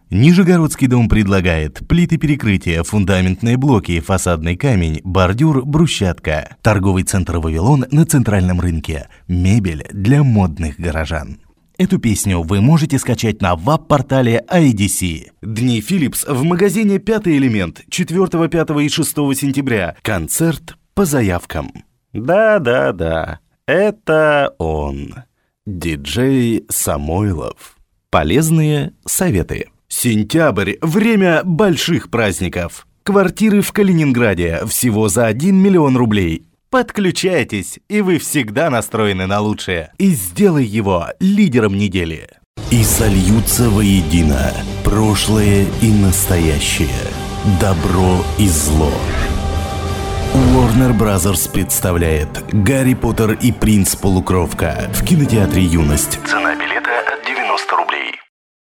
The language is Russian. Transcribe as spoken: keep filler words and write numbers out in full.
Нижегородский дом предлагает плиты перекрытия, фундаментные блоки, фасадный камень, бордюр, брусчатка. Торговый центр «Вавилон» на центральном рынке. Мебель для модных горожан. Эту песню вы можете скачать на веб-портале ай ди си. Дни Philips в магазине «Пятый элемент» четвёртого, пятого и шестого сентября. Концерт по заявкам. Да-да-да, это он. Диджей Самойлов. Полезные советы. Сентябрь – время больших праздников. Квартиры в Калининграде всего за один миллион рублей. Подключайтесь, и вы всегда настроены на лучшее. И сделай его лидером недели. И сольются воедино прошлое и настоящее, добро и зло. Warner Bros. Представляет «Гарри Поттер и принц Полукровка» в кинотеатре «Юность». Цена билета